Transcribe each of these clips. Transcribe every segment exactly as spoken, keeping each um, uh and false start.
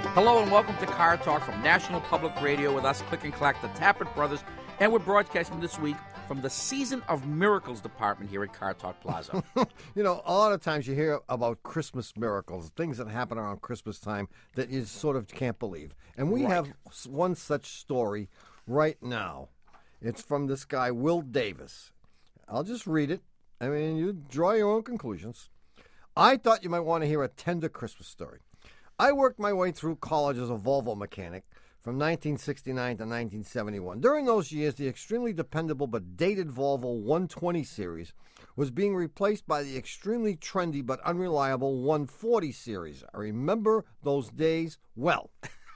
Hello and welcome to Car Talk from National Public Radio with us, Click and Clack, the Tappet Brothers, and we're broadcasting this week from the Season of Miracles department here at Car Talk Plaza. You know, a lot of times you hear about Christmas miracles, things that happen around Christmas time that you sort of can't believe. And we Right. have one such story right now. It's from this guy, Will Davis. I'll just read it. I mean, you draw your own conclusions. I thought you might want to hear a tender Christmas story. I worked my way through college as a Volvo mechanic from nineteen sixty-nine to nineteen seventy-one. During those years, the extremely dependable but dated Volvo one twenty series was being replaced by the extremely trendy but unreliable one forty series. I remember those days well.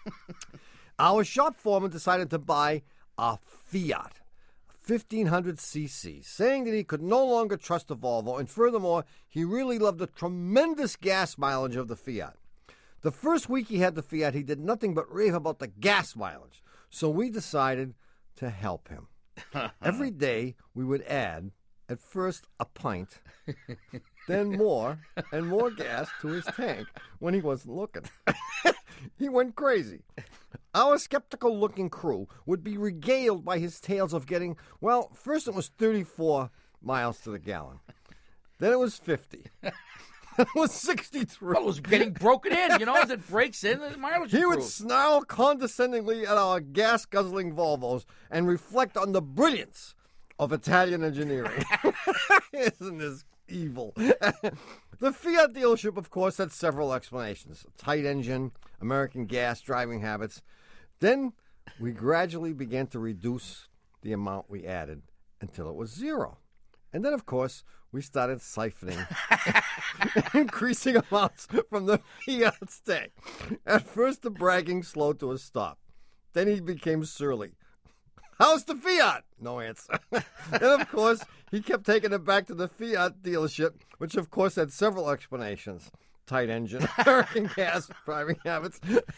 Our shop foreman decided to buy a Fiat fifteen hundred c c, saying that he could no longer trust the Volvo, and furthermore, he really loved the tremendous gas mileage of the Fiat. The first week he had the Fiat, he did nothing but rave about the gas mileage. So we decided to help him. Every day we would add, at first, a pint, then more and more gas to his tank when he wasn't looking. He went crazy. Our skeptical-looking crew would be regaled by his tales of getting, well, first it was thirty-four miles to the gallon. Then it was fifty. It was sixty-three. Well, it was getting broken in, you know, as it breaks in, the mileage He would improves. snarl condescendingly at our gas-guzzling Volvos and reflect on the brilliance of Italian engineering. Isn't this evil? The Fiat dealership, of course, had several explanations. A tight engine, American gas, driving habits. Then we gradually began to reduce the amount we added until it was zero. And then, of course, we started siphoning increasing amounts from the Fiat's tank. At first, the bragging slowed to a stop. Then he became surly. How's the Fiat? No answer. And, of course, he kept taking it back to the Fiat dealership, which, of course, had several explanations. Tight engine, American gas, driving habits.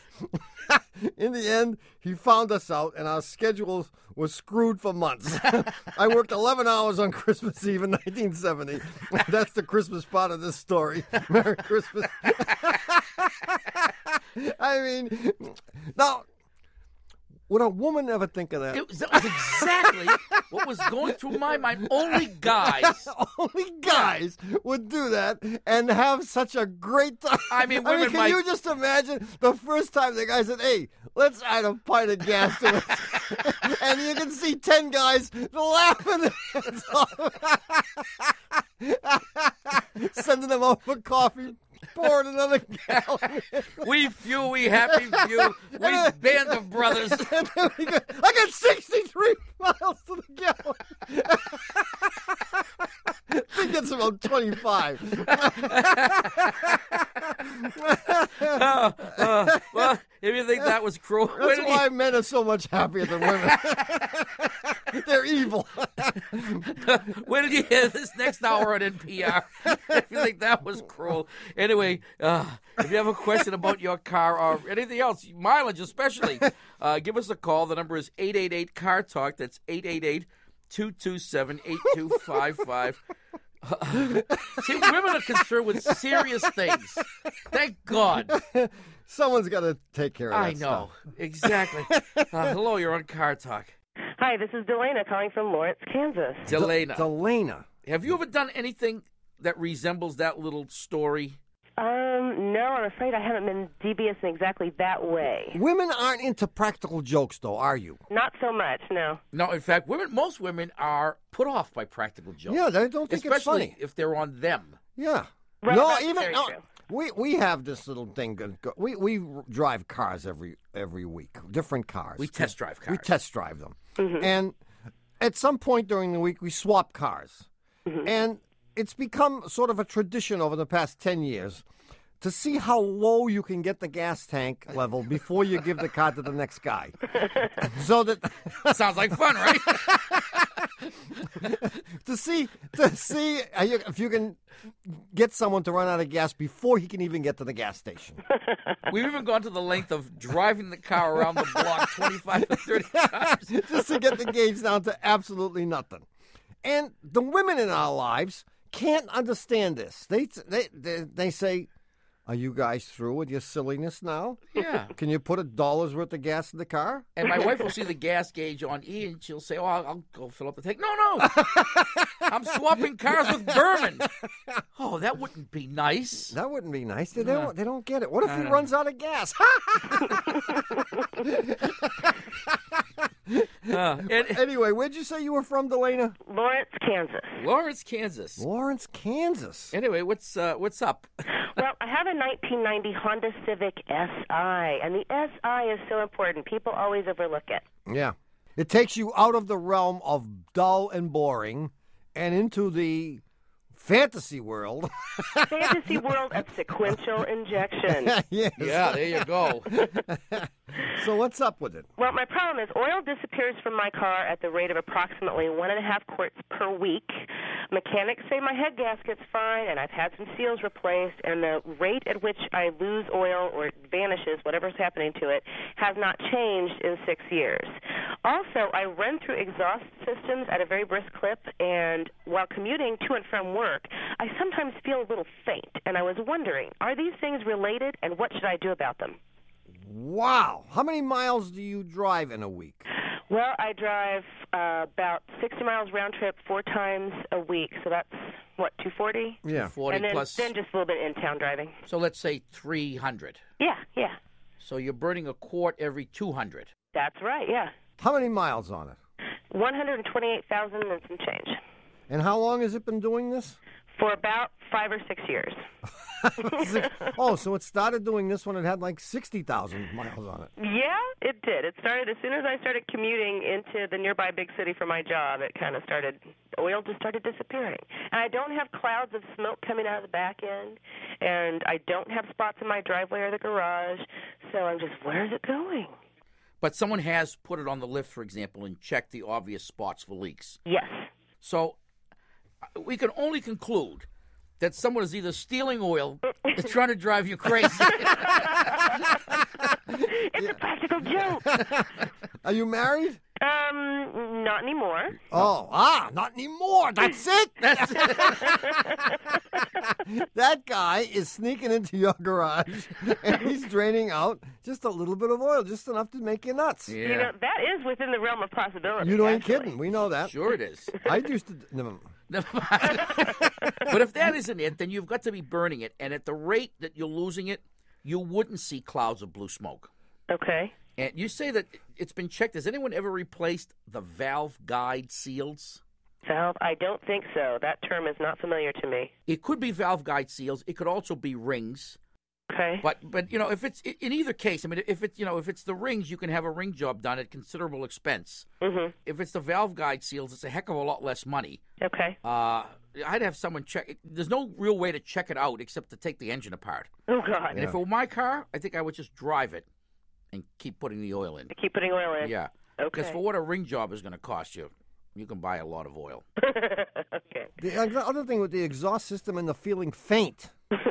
In the end, he found us out, and our schedules were screwed for months. I worked eleven hours on Christmas Eve in nineteen seventy. That's the Christmas part of this story. Merry Christmas. I mean, now, would a woman ever think of that? It was, that was exactly what was going through my mind. Only guys. Only guys would do that and have such a great time. I mean, I women mean, can might- you just imagine the first time the guy said, hey, let's add a pint of gas to it. And you can see ten guys laughing their heads off. Sending them out for coffee. Pouring another gallon. We few, we happy few, we band of brothers. And then we go, I got sixty-three miles to the gallon. He gets about twenty-five. uh, uh, well, if you think that was cruel, where That's did why he- men are so much happier than women. They're evil. Where did you hear this next hour on N P R? If you think that was cruel. Anyway, uh, if you have a question about your car or anything else, mileage especially, uh, give us a call. The number is eight eight eight, C A R Talk. That's eight eight eight, two two seven, eight two five five. See, women are concerned with serious things. Thank God. Someone's got to take care of that I know. stuff. Exactly. Uh, hello, you're on Car Talk. Hi, this is Delana calling from Lawrence, Kansas. Delana. Delana. Have you ever done anything that resembles that little story? Um, no, I'm afraid I haven't been devious in exactly that way. Women aren't into practical jokes, though, are you? Not so much, no. No, in fact, women. Most women are put off by practical jokes. Yeah, they don't think it's especially funny. if they're on them. Yeah. Right, no, that's even very no, true. we we have this little thing. go- go- We we drive cars every every week, different cars. We test drive We cars. test drive them, and at some point during the week we swap cars, and it's become sort of a tradition over the past ten years to see how low you can get the gas tank level before you give the car to the next guy, so that Sounds like fun, right? to see to see how you- if you can get someone to run out of gas before he can even get to the gas station. We've even gone to the length of driving the car around the block twenty-five to thirty times. Just to get the gauge down to absolutely nothing. And the women in our lives can't understand this. They they they, they say, Are you guys through with your silliness now? Yeah. Can you put a dollar's worth of gas in the car? And my wife will see the gas gauge on E, and she'll say, "Oh, I'll, I'll go fill up the tank." No, no, I'm swapping cars with Berman. Oh, that wouldn't be nice. That wouldn't be nice. They, Uh, don't, they don't get it. What if he uh, runs out of gas? Uh, and, Anyway, where'd you say you were from, Delana? Lawrence, Kansas. Lawrence, Kansas. Lawrence, Kansas. Anyway, what's uh, what's up? Well, I have a nineteen ninety Honda Civic S I, and the S I is so important. People always overlook it. Yeah. It takes you out of the realm of dull and boring and into the fantasy world. Fantasy world of sequential injection. Yes. Yeah, there you go. So what's up with it? Well, my problem is oil disappears from my car at the rate of approximately one and a half quarts per week. Mechanics say my head gasket's fine, and I've had some seals replaced, and the rate at which I lose oil or it vanishes, whatever's happening to it, has not changed in six years. Also, I run through exhaust systems at a very brisk clip, and while commuting to and from work, I sometimes feel a little faint, and I was wondering, are these things related, and what should I do about them? Wow. How many miles do you drive in a week? Well, I drive uh, about sixty miles round trip four times a week, so that's, what, two forty? Yeah. forty And then, plus. then just a little bit in-town driving. So let's say three hundred. Yeah, yeah, So you're burning a quart every two hundred. that's right, yeah. How many miles on it? one hundred twenty-eight thousand and some change And how long has it been doing this? for about five or six years. Six- oh, so it started doing this when it had like sixty thousand miles on it. Yeah, it did. It started as soon as I started commuting into the nearby big city for my job. It kind of started, oil just started disappearing. And I don't have clouds of smoke coming out of the back end, and I don't have spots in my driveway or the garage. So I'm just, where is it going? But someone has put it on the lift, for example, and checked the obvious spots for leaks. Yes. So uh, we can only conclude that someone is either stealing oil or trying to drive you crazy. It's a practical joke. Are you married? Um, not anymore. Oh, ah, not anymore. That's it. That's it. That guy is sneaking into your garage and he's draining out just a little bit of oil, just enough to make you nuts. Yeah, You know, that is within the realm of possibility. You ain't actually. kidding. We know that. sure it is. I used to. Never, Never mind. But if that isn't it, then you've got to be burning it. And at the rate that you're losing it, you wouldn't see clouds of blue smoke. Okay. And you say that it's been checked. Has anyone ever replaced the valve guide seals? Valve? I don't think so. That term is not familiar to me. It could be valve guide seals. It could also be rings. Okay. But but you know, if it's in either case, I mean, if it's you know, if it's the rings, you can have a ring job done at considerable expense. Mm-hmm. If it's the valve guide seals, it's a heck of a lot less money. Okay. Uh, I'd have someone check it. There's no real way to check it out except to take the engine apart. Oh, God. And if it were my car, I think I would just drive it and keep putting the oil in. Keep putting oil in. Yeah. Okay. Because for what a ring job is going to cost you, you can buy a lot of oil. Okay. the other thing with the exhaust system and the feeling faint,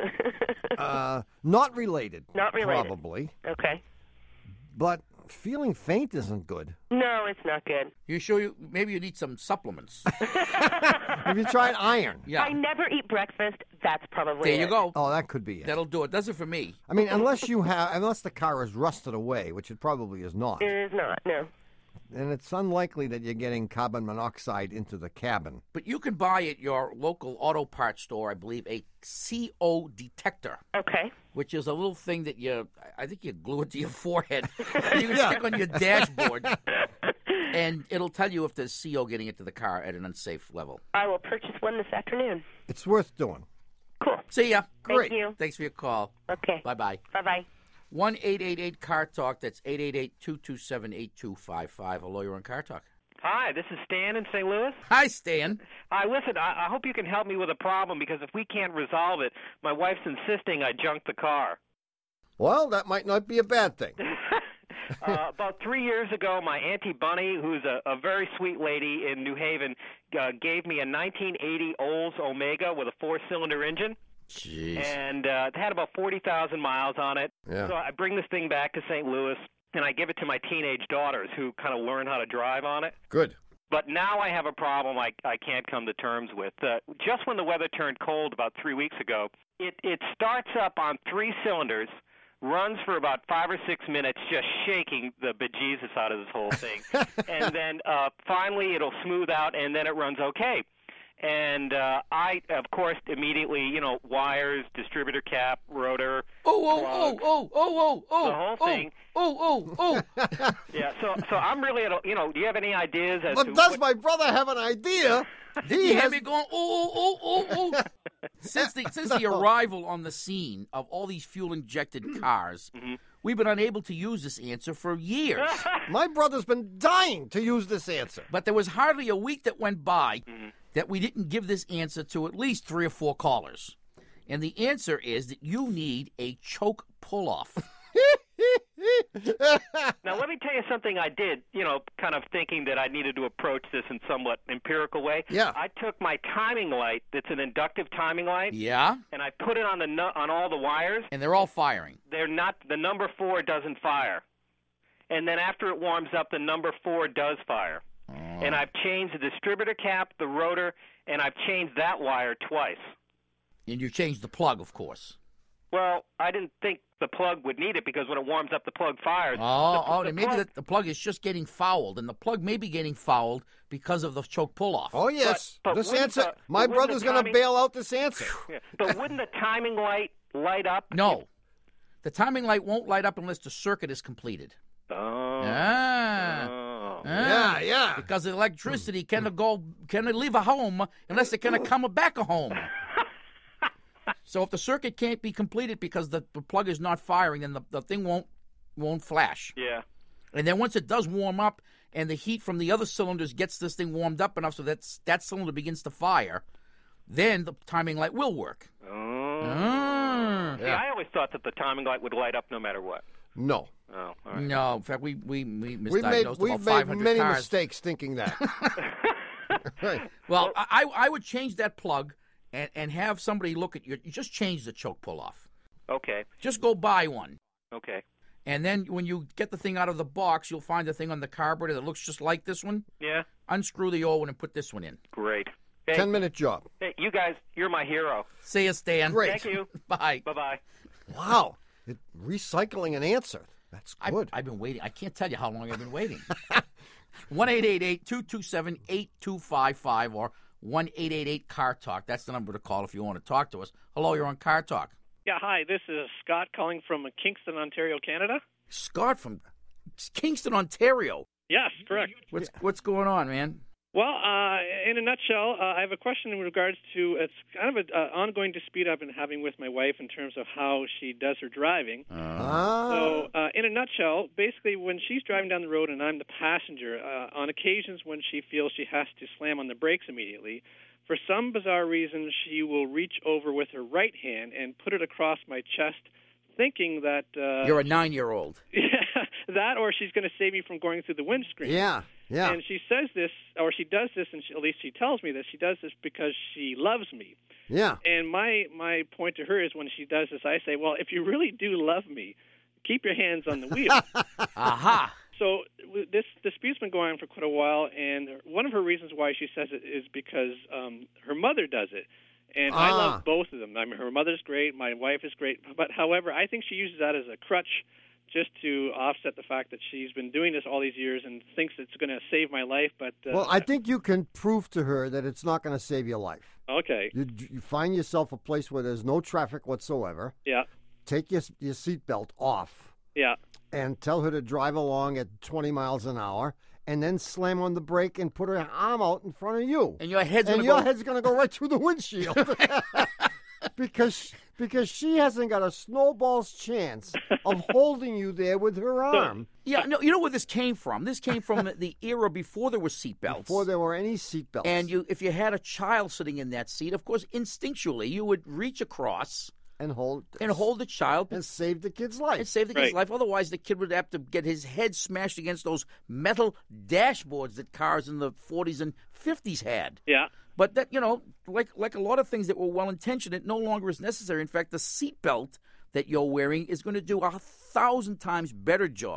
uh, not related. Not related. Probably. Okay. But feeling faint isn't good. No, it's not good. You sure you maybe you need some supplements? Have you tried iron? Yeah. I never eat breakfast. That's probably There you it. go. Oh, that could be it. That'll do it. Does it for me. I mean, unless you have, unless the car is rusted away, which it probably is not, It is not, no. and it's unlikely that you're getting carbon monoxide into the cabin. But you can buy at your local auto parts store, I believe, a C O detector, Okay. which is a little thing that you, I think you glue it to your forehead. You can stick on your dashboard, and it'll tell you if there's C O getting into the car at an unsafe level. I will purchase one this afternoon. It's worth doing. Cool. See ya. Great. Thank you. Thanks for your call. Okay. Bye-bye. Bye-bye. one eight eight eight car talk. That's eight eight eight, two two seven, eight two five five. A lawyer on Car Talk. Hi, this is Stan in Saint Louis. Hi, Stan. Hi, listen, I, I hope you can help me with a problem because if we can't resolve it, my wife's insisting I junk the car. Well, that might not be a bad thing. uh, about three years ago, my Auntie Bunny, who's a, a very sweet lady in New Haven, uh, gave me a nineteen eighty Olds Omega with a four-cylinder engine. Jeez. And uh, it had about forty thousand miles on it. Yeah. So I bring this thing back to Saint Louis, and I give it to my teenage daughters who kind of learn how to drive on it. Good. But now I have a problem I, I can't come to terms with. Uh, just when the weather turned cold about three weeks ago, it, it starts up on three cylinders, runs for about five or six minutes, just shaking the bejesus out of this whole thing. And then uh, finally it'll smooth out, and then it runs okay. And uh, I, of course, immediately, you know, wires, distributor cap, rotor, Oh, oh, plug, oh, oh, oh, oh, the whole oh, thing. Oh, oh, oh. Yeah, so so I'm really at a, you know, do you have any ideas as But to does what, my brother have an idea? He You has had me going, oh, oh, oh, oh, oh. Since the, since the arrival on the scene of all these fuel-injected cars, Mm-hmm. we've been unable to use this answer for years. my brother's been dying to use this answer. But there was hardly a week that went by Mm-hmm. that we didn't give this answer to at least three or four callers. And the answer is that you need a choke pull-off. Now, let me tell you something I did, you know, kind of thinking that I needed to approach this in somewhat empirical way. Yeah. I took my timing light, that's an inductive timing light, Yeah? and I put it on the nu- on all the wires. And they're all firing. They're not, the number four doesn't fire. And then after it warms up, the number four does fire. And I've changed the distributor cap, the rotor, and I've changed that wire twice. And you change the plug, of course. Well, I didn't think the plug would need it because when it warms up, the plug fires. Oh, the, oh, the then maybe plug, the, the plug is just getting fouled, and the plug may be getting fouled because of the choke pull-off. Oh, yes. But- but this wouldn't answer, the- my wouldn't brother's the going to timing- bail out this answer. Yeah. But wouldn't the timing light light up? No. The timing light won't light up unless the circuit is completed. Oh. Ah. Oh. Ah. Yeah, yeah. Because the electricity cannot go, cannot leave a home unless it cannot come back a home. So if the circuit can't be completed because the, the plug is not firing, then the, the thing won't won't flash. Yeah. And then once it does warm up and the heat from the other cylinders gets this thing warmed up enough so that that cylinder begins to fire, then the timing light will work. Oh. Ah. See, I always thought that the timing light would light up no matter what. No. Oh, all right. No, in fact, we we, we We've made, misdiagnosed we've about made five hundred many cars. mistakes thinking that. Right. Well, I I would change that plug and, and have somebody look at your. You just change the choke pull off. Okay. Just go buy one, Okay. and then when you get the thing out of the box, you'll find the thing on the carburetor that looks just like this one. Yeah. Unscrew the old one and put this one in. Great. Hey, Ten-minute job. hey, you guys, you're my hero. See you, Stan. Great. Thank you. Bye. Bye-bye. Wow. It, recycling an answer. That's I, good. I've been waiting. I can't tell you how long I've been waiting. one eight eight eight, two two seven, eight two five five or one eight eight eight, C A R Talk. That's the number to call if you want to talk to us. Hello, you're on C A R Talk. Yeah, hi. This is Scott calling from Kingston, Ontario, Canada. Scott from Kingston, Ontario. Yes, correct. What's what's going on, man? Well, uh, in a nutshell, uh, I have a question in regards to it's kind of an uh, ongoing dispute I've been having with my wife in terms of how she does her driving. ah. So, uh, in a nutshell, basically, when she's driving down the road and I'm the passenger, uh, on occasions when she feels she has to slam on the brakes immediately, for some bizarre reason, she will reach over with her right hand and put it across my chest, thinking that uh, You're a nine-year-old. that, or she's going to save me from going through the windscreen. Yeah, yeah. And she says this, or she does this, and she, at least she tells me that she does this because she loves me. yeah. And my my point to her is when she does this, I say, well, if you really do love me, keep your hands on the wheel. Aha. So w- this dispute's been going on for quite a while, and one of her reasons why she says it is because um, her mother does it. And I Ah. love both of them. I mean, her mother's great, my wife is great, but however, I think she uses that as a crutch just to offset the fact that she's been doing this all these years and thinks it's going to save my life. But uh, Well, I think you can prove to her that it's not going to save your life. okay, You, you find yourself a place where there's no traffic whatsoever. yeah, Take your your seatbelt off yeah. and tell her to drive along at twenty miles an hour, and then slam on the brake and put her arm out in front of you. And your head's and going to your go... head's going to go right through the windshield. because because she hasn't got a snowball's chance of holding you there with her arm Yeah, no, you know where this came from? This came from the era before there were seatbelts. before there were any seatbelts. And you, if you had a child sitting in that seat, of course, instinctually, you would reach across and hold and hold the child and save the kid's and life. save the kid's Right. life. Otherwise, the kid would have to get his head smashed against those metal dashboards that cars in the forties and fifties had. Yeah. But that, you know, like like a lot of things that were well-intentioned, it no longer is necessary. In fact, the seatbelt that you're wearing is going to do a thousand times better job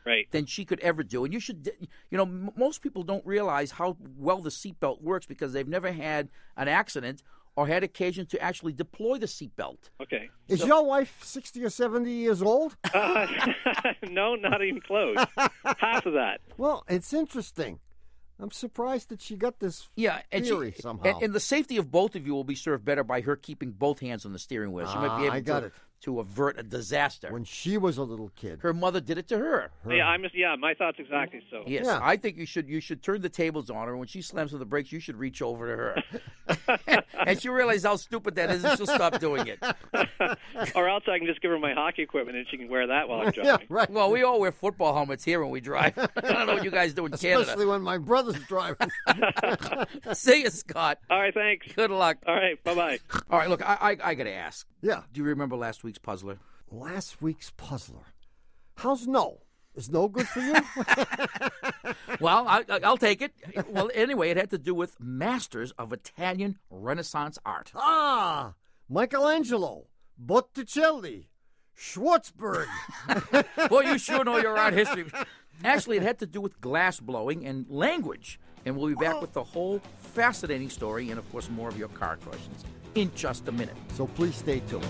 Right. than she could ever do. And you should, you know, m- most people don't realize how well the seatbelt works because they've never had an accident or had occasion to actually deploy the seatbelt. Okay. Is So- your wife sixty or seventy years old? Uh, no, not even close. Half of that. Well, it's interesting. I'm surprised that she got this Yeah, and, she- theory somehow. and, and the safety of both of you will be served better by her keeping both hands on the steering wheel. She might be Ah, able I got to, it. to avert a disaster. When she was a little kid. Her mother did it to her. Yeah, I'm. Yeah, my thoughts exactly so. Yes, Yeah. I think you should you should turn the tables on her. When she slams on the brakes, you should reach over to her, and she'll realize how stupid that is, and she'll stop doing it. Or else I can just give her my hockey equipment and she can wear that while I'm Yeah, driving. right. Well, we all wear football helmets here when we drive. I don't know what you guys do in Especially Canada. when my brother's driving. See you, Scott. All right, thanks. Good luck. All right, bye bye. All right, look, I I, I got to ask. Yeah. Do you remember last week's puzzler? Last week's puzzler. How's no? Is no good for you? Well, I, I- I'll take it. Well, anyway, it had to do with masters of Italian Renaissance art. ah, Michelangelo, Botticelli, Schwartzberg. Well, you sure know your art history. Actually, it had to do with glass blowing and language. And we'll be back with the whole fascinating story and, of course, more of your car questions in just a minute. So please stay tuned.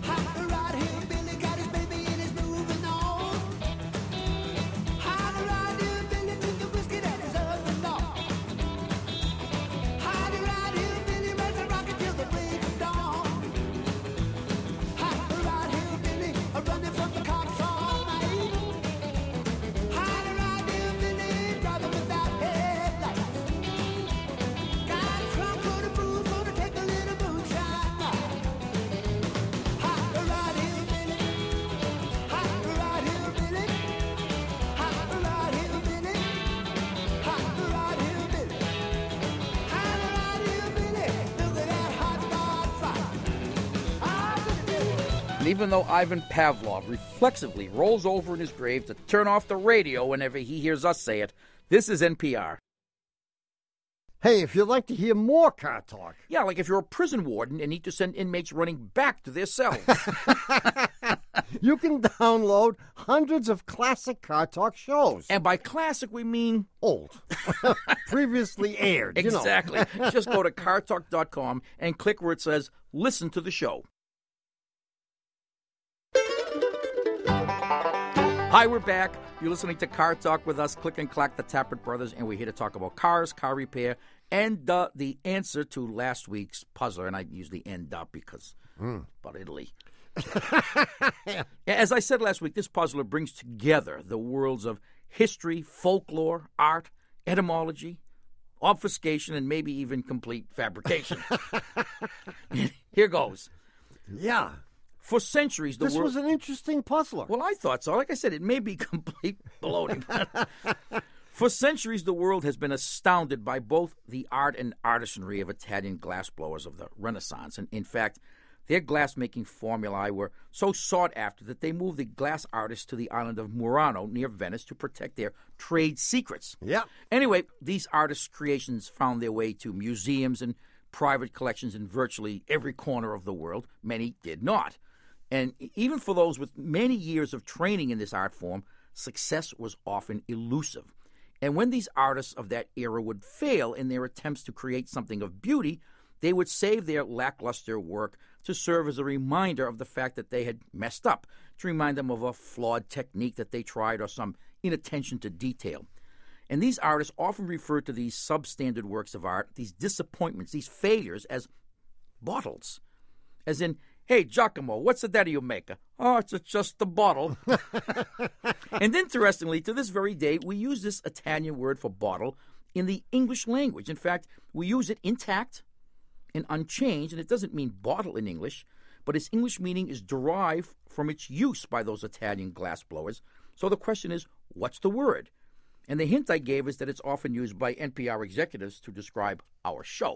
And even though Ivan Pavlov reflexively rolls over in his grave to turn off the radio whenever he hears us say it, this is N P R. Hey, if you'd like to hear more car talk, Yeah, like if you're a prison warden and need to send inmates running back to their cells. you can download hundreds of classic car talk shows. And by classic, we mean Old. Previously aired, you know. exactly. Just go to car talk dot com and click where it says listen to the show. Hi, we're back. You're listening to Car Talk with us, Click and Clack, the Tappert Brothers, and we're here to talk about cars, car repair, and uh, the answer to last week's puzzler. And I usually end up because Mm. about Italy. As I said last week, this puzzler brings together the worlds of history, folklore, art, etymology, obfuscation, and maybe even complete fabrication. Here goes. Yeah. For centuries, the This world... was an interesting puzzler. Well, I thought so. Like I said, it may be complete baloney. For centuries, the world has been astounded by both the art and artisanry of Italian glassblowers of the Renaissance. And in fact, their glass-making formulae were so sought after that they moved the glass artists to the island of Murano near Venice to protect their trade secrets. Yeah. Anyway, these artists' creations found their way to museums and private collections in virtually every corner of the world. Many did not. And even for those with many years of training in this art form, success was often elusive. And when these artists of that era would fail in their attempts to create something of beauty, they would save their lackluster work to serve as a reminder of the fact that they had messed up, to remind them of a flawed technique that they tried or some inattention to detail. And these artists often referred to these substandard works of art, these disappointments, these failures, as bottles. As in, hey, Giacomo, what's the daddy you make? Oh, it's just the bottle. And interestingly, to this very day, we use this Italian word for bottle in the English language. In fact, we use it intact and unchanged, and it doesn't mean bottle in English, but its English meaning is derived from its use by those Italian glass blowers. So the question is, what's the word? And the hint I gave is that it's often used by N P R executives to describe our show.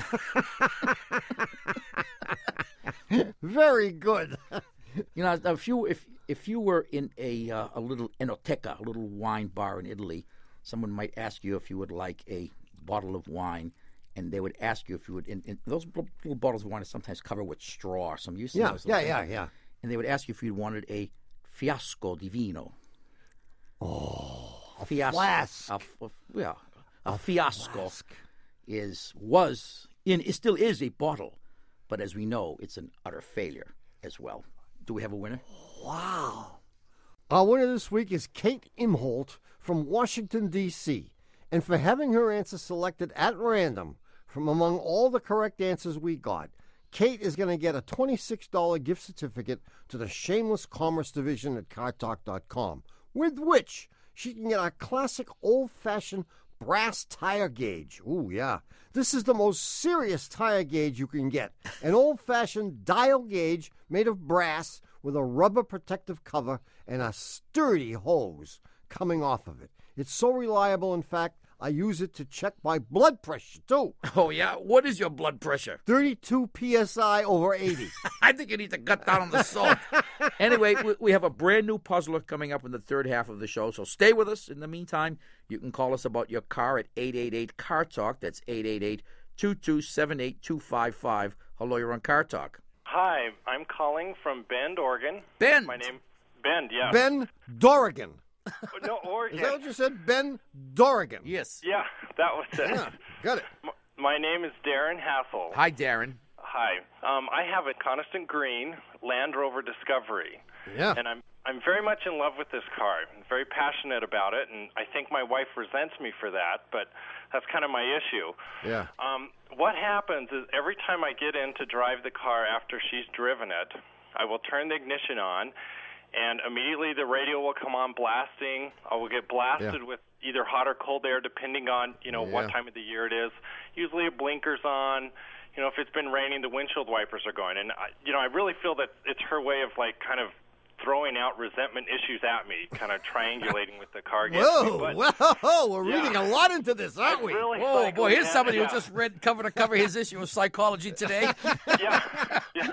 Very good. You know, if you if if you were in a uh, a little enoteca, a little wine bar in Italy, someone might ask you if you would like a bottle of wine, and they would ask you if you would. And, and those little, little bottles of wine are sometimes covered with straw. Or some use. Yeah, those yeah, little yeah, things. yeah. And they would ask you if you wanted a fiasco di vino. Oh, a Fiasco. flask. A, f- yeah, a, a fiasco flask. is was in it still is a bottle, but as we know, it's an utter failure as well. Do we have a winner? Wow. Our winner this week is Kate Imholt from Washington, D C And for having her answer selected at random from among all the correct answers we got, Kate is going to get a twenty-six dollars gift certificate to the Shameless Commerce Division at car talk dot com, with which she can get a classic old-fashioned brass tire gauge. Ooh, yeah. This is the most serious tire gauge you can get. An old-fashioned dial gauge made of brass with a rubber protective cover and a sturdy hose coming off of it. It's so reliable, in fact, I use it to check my blood pressure, too. Oh, yeah? What is your blood pressure? thirty-two P S I over eighty. I think you need to cut down on the salt. Anyway, we, we have a brand new puzzler coming up in the third half of the show, so stay with us. In the meantime, you can call us about your car at eight eight eight, C A R Talk. That's eight eight eight, two two seven, eight two five five. Hello, you're on Car Talk. Hi, I'm calling from Bend, Oregon. Bend? My name, Bend, yeah. Ben Dorrigan. No, Oregon. Is that what you said? Ben Dorrigan. Yes. Yeah, that was it. Yeah, got it. M- My name is Darren Hassel. Hi, Darren. Hi. Um, I have a Coniston Green Land Rover Discovery. Yeah. And I'm I'm very much in love with this car. I'm very passionate about it, and I think my wife resents me for that, but that's kind of my issue. Yeah. Um, what happens is every time I get in to drive the car after she's driven it, I will turn the ignition on, and immediately the radio will come on blasting. I will get blasted Yeah. with either hot or cold air, depending on, you know, Yeah. what time of the year it is. Usually a blinker's on. You know, if it's been raining, the windshield wipers are going. And, I, you know, I really feel that it's her way of, like, kind of throwing out resentment issues at me, kind of triangulating with the car against me. Whoa, But whoa, we're Yeah. reading a lot into this, aren't I'm we? really Oh, boy, here's psychoanalytic, somebody yeah. who just read cover to cover his issue of Psychology Today. yeah, yeah.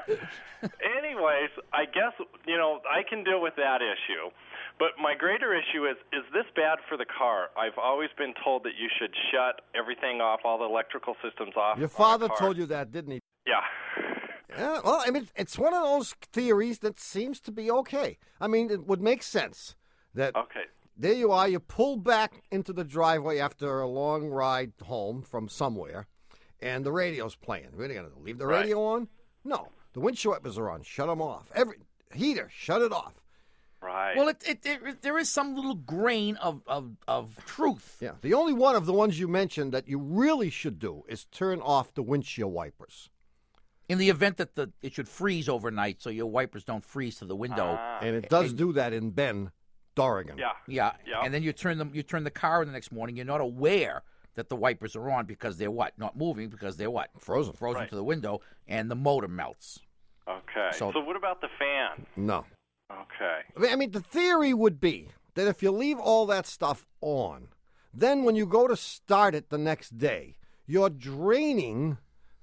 Anyways, I guess, you know, I can deal with that issue. But my greater issue is, is this bad for the car? I've always been told that you should shut everything off, all the electrical systems off. Your on a father car. told you that, didn't he? Yeah. Yeah, well, I mean, it's one of those theories that seems to be okay. I mean, it would make sense that Okay. there you are, you pull back into the driveway after a long ride home from somewhere, and the radio's playing. We're going to leave the Right. radio on? No. The windshield wipers are on. Shut them off. Every heater, shut it off. Right. Well, it, it, there, there is some little grain of, of, of truth. Yeah. The only one of the ones you mentioned that you really should do is turn off the windshield wipers. In the event that the it should freeze overnight, so your wipers don't freeze to the window. Ah, And it does do that in Bend, Dorrigan. yeah. Yeah, Yeah. and then you turn them. You turn the car the next morning. You're not aware that the wipers are on because they're what? Not moving because they're what? Frozen. Frozen Right. to the window, and the motor melts. Okay. So- So, what about the fan? No. Okay. I mean- I mean, the theory would be that if you leave all that stuff on, then when you go to start it the next day, you're draining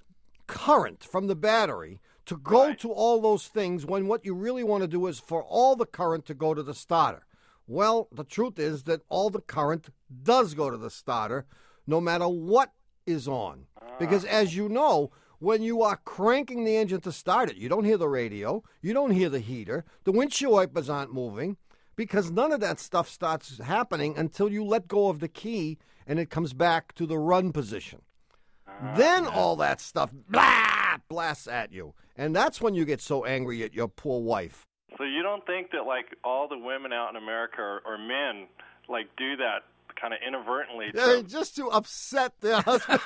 current from the battery to go Right. to all those things when what you really want to do is for all the current to go to the starter. Well, the truth is that all the current does go to the starter no matter what is on. Because as you know, when you are cranking the engine to start it, you don't hear the radio, you don't hear the heater, the windshield wipers aren't moving, because none of that stuff starts happening until you let go of the key and it comes back to the run position. Then all that stuff blah, blasts at you. And that's when you get so angry at your poor wife. So you don't think that, like, all the women out in America or, or men, like, do that kind of inadvertently? Uh, To, just to upset their husband.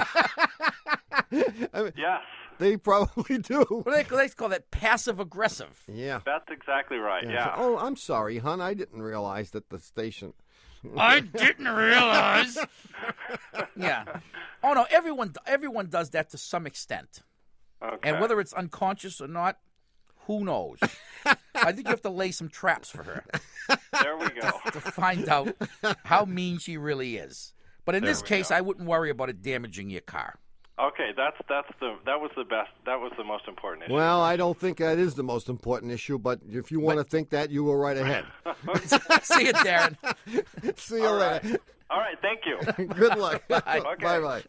I mean, yes, they probably do. What do they, they call that? Passive aggressive. Yeah. that's exactly right. Yeah. Yeah. Oh, I'm sorry, hon. I didn't realize that the station. I didn't realize. Yeah. Oh no, everyone everyone does that to some extent, Okay. and whether it's unconscious or not, who knows? I think you have to lay some traps for her There we go. to find out how mean she really is. But in There this we case, go. I wouldn't worry about it damaging your car. Okay, that's that's the that was the best. That was the most important issue. Well, I don't think that is the most important issue, but if you want to think that, you go right ahead. See you, Darren. See you All later. right. All right. Thank you. Good luck. Bye. Bye-bye.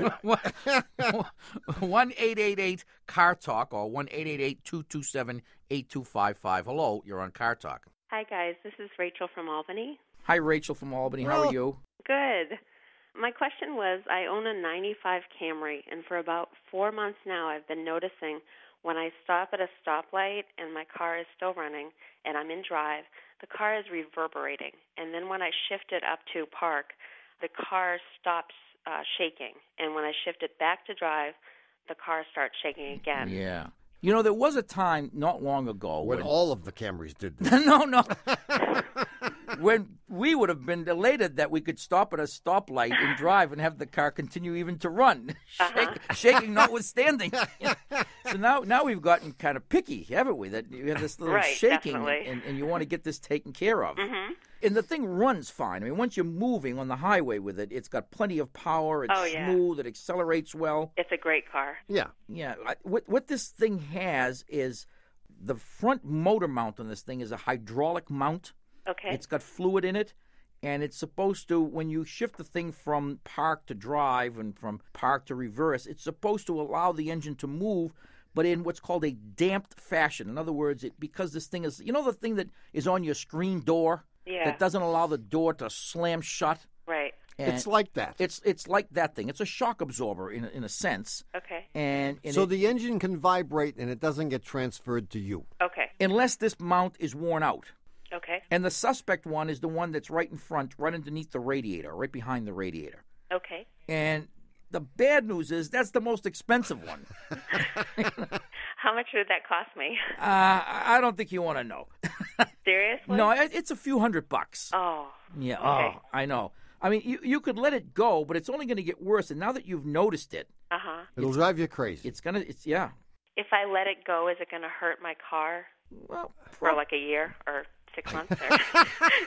one eight eight eight car talk or one eight eight eight, two two seven, eight two five five. Hello, you're on Car Talk. Hi, guys. This is Rachel from Albany. Hi, Rachel from Albany. How are you? Good. My question was, I own a ninety-five Camry, and for about four months now, I've been noticing when I stop at a stoplight and my car is still running and I'm in drive, the car is reverberating. And then when I shift it up to park, the car stops uh, shaking. And when I shift it back to drive, the car starts shaking again. Yeah. You know, there was a time not long ago When when all of the Camrys did this. no, no. When we would have been elated that we could stop at a stoplight and drive and have the car continue even to run, Uh-huh. Shake, shaking notwithstanding. So now, now we've gotten kind of picky, haven't we? That you have this little Right, shaking, definitely. and, and you want to get this taken care of. Mm-hmm. And the thing runs fine. I mean, once you're moving on the highway with it, it's got plenty of power. It's Oh, yeah. smooth. It accelerates well. It's a great car. Yeah. Yeah, I, what what this thing has is the front motor mount on this thing is a hydraulic mount. Okay. It's got fluid in it, and it's supposed to, when you shift the thing from park to drive and from park to reverse, it's supposed to allow the engine to move, but in what's called a damped fashion. In other words, it because this thing is, you know, the thing that is on your screen door Yeah. that doesn't allow the door to slam shut. Right. And It's like that. it's it's like that thing. It's a shock absorber in a- in a sense, Okay. and, and so it- the engine can vibrate and it doesn't get transferred to you. Okay. unless this mount is worn out. Okay. And the suspect one is the one that's right in front, right underneath the radiator, right behind the radiator. Okay. And the bad news is that's the most expensive one. How much would that cost me? Uh, I don't think you want to know. Seriously? No, it- it's a few hundred bucks. Oh. Yeah, okay. oh, I know. I mean, you, you could let it go, but it's only going to get worse. And now that you've noticed it, Uh-huh. It'll drive you crazy. it's going to, it's, yeah. If I let it go, is it going to hurt my car Well, for like a year or six months? Or...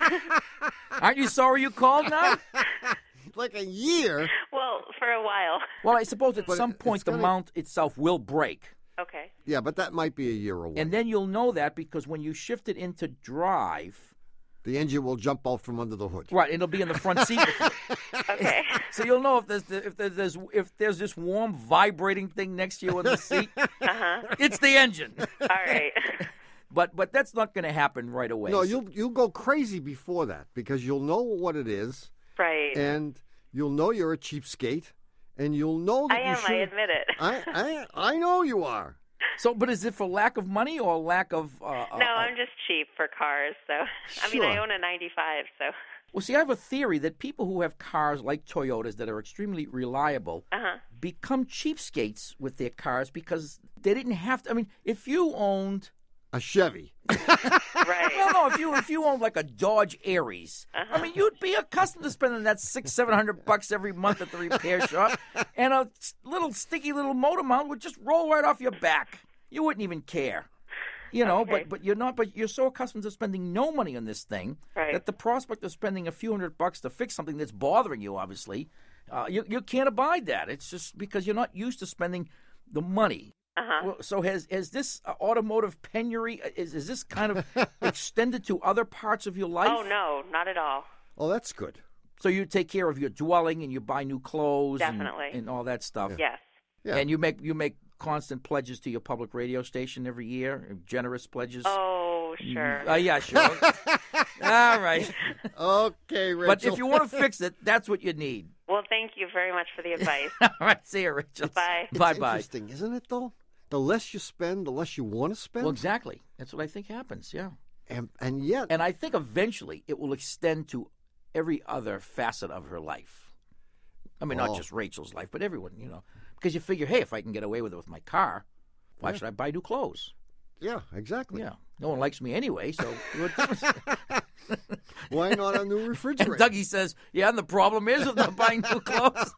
aren't you sorry you called now? Like a year. well, for a while. Well, I suppose at But some it- point it's the gonna- mount itself will break. Okay. Yeah, but that might be a year away. And then you'll know that because when you shift it into drive, the engine will jump out from under the hood. right, it'll be in the front seat. with you. Okay. So you'll know if there's if there's if there's this warm vibrating thing next to you in the seat. Uh-huh. It's the engine. All right. But but that's not going to happen right away. No, you'll you'll go crazy before that because you'll know what it is, Right. and you'll know you're a cheapskate, and you'll know that I you am, should. I admit it. I, I I know you are. So, but is it for lack of money or lack of? Uh, no, uh, I'm just cheap for cars, so I mean I Sure. own a ninety-five, so Well, see, I have a theory that people who have cars like Toyotas that are extremely reliable uh-huh. become cheapskates with their cars because they didn't have to. I mean, if you owned. A Chevy. Right. No, no. If you if you owned like a Dodge Aries, Uh-huh. I mean, you'd be accustomed to spending that six seven hundred bucks every month at the repair shop, and a s- little sticky little motor mount would just roll right off your back. You wouldn't even care, you know. Okay. But but you're not. But you're so accustomed to spending no money on this thing Right. that the prospect of spending a few hundred bucks to fix something that's bothering you, obviously, uh, you you can't abide that. It's just because you're not used to spending the money. Uh-huh. Well, so has has this uh, automotive penury uh, is is this kind of extended to other parts of your life? Oh no, not at all. Oh, that's good. So you take care of your dwelling and you buy new clothes and- Definitely. and, all that stuff. Yes. Yeah. And you make you make constant pledges to your public radio station every year, generous pledges. Oh, sure. Uh, yeah, sure. All right. Okay, Rachel. But if you want to fix it, that's what you need. Well, thank you very much for the advice. All right, see you, Rachel. Bye. It's Bye bye. interesting, isn't it? Though, the less you spend, the less you want to spend, Well, exactly. That's what I think happens. Yeah. and and yet, And I think eventually it will extend to every other facet of her life. I mean, Oh. not just Rachel's life, but everyone, you know. Because you figure, hey, if I can get away with it with my car, why Yeah. should I buy new clothes? yeah, exactly. Yeah. No one likes me anyway, so what difference? Why not a new And refrigerator? Dougie says, yeah, and the problem is with not buying new clothes.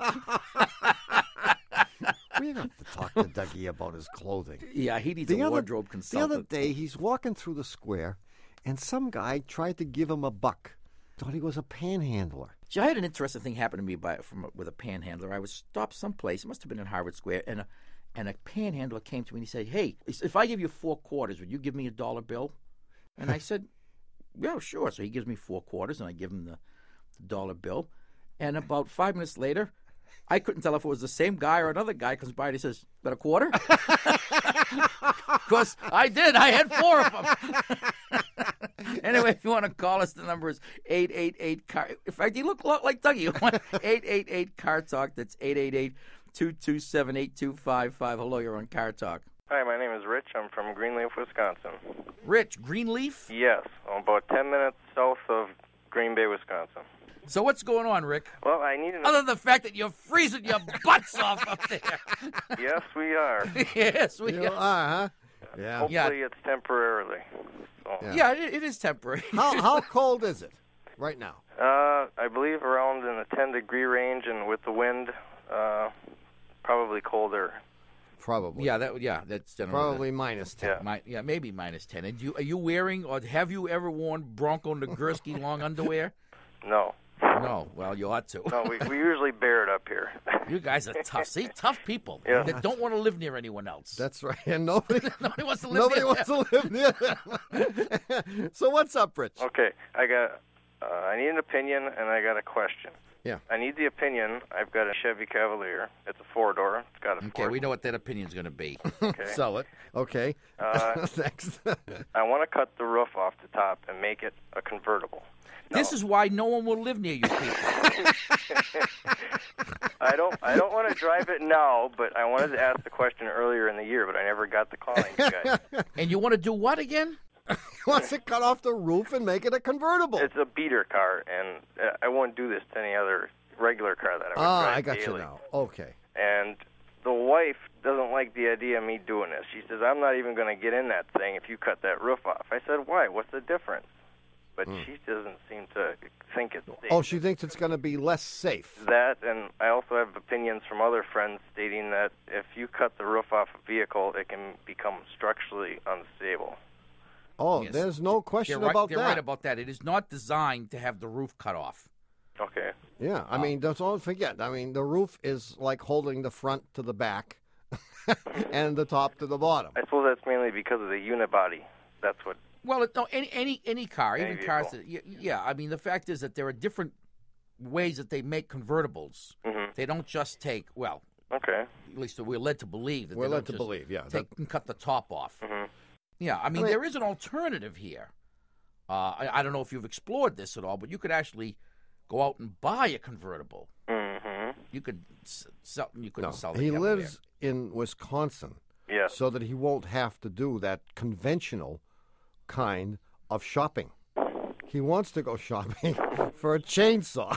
We have to talk to Dougie about his clothing. Yeah, he needs The a other- wardrobe The consultant. other day, he's walking through the square, and some guy tried to give him a buck. Thought he was a panhandler. See, I had an interesting thing happen to me by, from a, with a panhandler. I was stopped someplace. It must have been in Harvard Square, and a, and a panhandler came to me and he said, "Hey, if I give you four quarters, would you give me a dollar bill?" And I said, "Yeah, sure." So he gives me four quarters, and I give him the, the dollar bill. And about five minutes later, I couldn't tell if it was the same guy or another guy comes by and he says, "Got a quarter?" Because I did. I had four of them. Anyway, if you want to call us, the number is eight eight eight car. In fact, you look a lot like Dougie. eight eight eight car talk. That's eight eight eight, two two seven, eight two five five. Hello, you're on Car Talk. Hi, my name is Rich. I'm from Greenleaf, Wisconsin. Rich, Greenleaf? Yes, I'm about ten minutes south of Green Bay, Wisconsin. So what's going on, Rick? Well, I need an... Other than the fact that you're freezing your butts off up there. Yes, we are. Yes, we You are. are, huh? Yeah. Hopefully Yeah. it's temporarily. So, Yeah. Yeah, it, it is temporary. How how cold is it right now? uh, I believe around in the ten degree range, and with the wind, uh, probably colder. Probably. Yeah, that yeah, that's generally Probably minus ten. Yeah. My, yeah, maybe minus ten. And you are you wearing or have you ever worn Bronco Nagurski long underwear? No. No. Well, you ought to. No, we, we usually bear it up here. You guys are tough. See, tough people Yeah. that don't want to live near anyone else. That's right. And nobody Nobody wants to live nobody near wants to live near them. So what's up, Rich? Okay, I got. Uh, I need an opinion, and I got a question. Yeah. I need the opinion. I've got a Chevy Cavalier. It's a four door. It's got a. Okay, we know what that opinion's going to be. Okay. Sell it. Okay. Uh, Next. I want to cut the roof off the top and make it a convertible. This is why no one will live near you people. I don't. I don't want to drive it now, but I wanted to ask the question earlier in the year, but I never got the calling, you guys. And you want to do what again? He wants to cut off the roof and make it a convertible. It's a beater car, and uh, I wouldn't do this to any other regular car that I would Ah, drive I got daily. you now. Okay. And the wife doesn't like the idea of me doing this. She says, I'm not even going to get in that thing if you cut that roof off. I said, why? What's the difference? But she doesn't seem to think it's safe. Oh, she thinks it's going to be less safe. That, and I also have opinions from other friends stating that if you cut the roof off a vehicle, it can become structurally unstable. Oh, Yes. there's no question They're, right, about they're that. right about that. It is not designed to have the roof cut off. Okay. Yeah, I mean, don't don't forget. I mean, the roof is like holding the front to the back and the top to the bottom. I suppose that's mainly because of the unibody. That's what. Well, it, no, any any any car, Any even cars. vehicle. That, yeah, yeah, I mean, the fact is that there are different ways that they make convertibles. Mhm. They don't just take. Well, Okay. at least we're led to believe that We're they led don't to just believe, yeah. Take and cut the top off. Mhm. Yeah, I mean, I mean- there is an alternative here. Uh, I, I don't know if you've explored this at all, but you could actually go out and buy a convertible. Mm-hmm. You could s- sell. You couldn't No, sell. The he Cavalier. lives in Wisconsin, Yes. so that he won't have to do that conventional kind of shopping. He wants to go shopping for a chainsaw.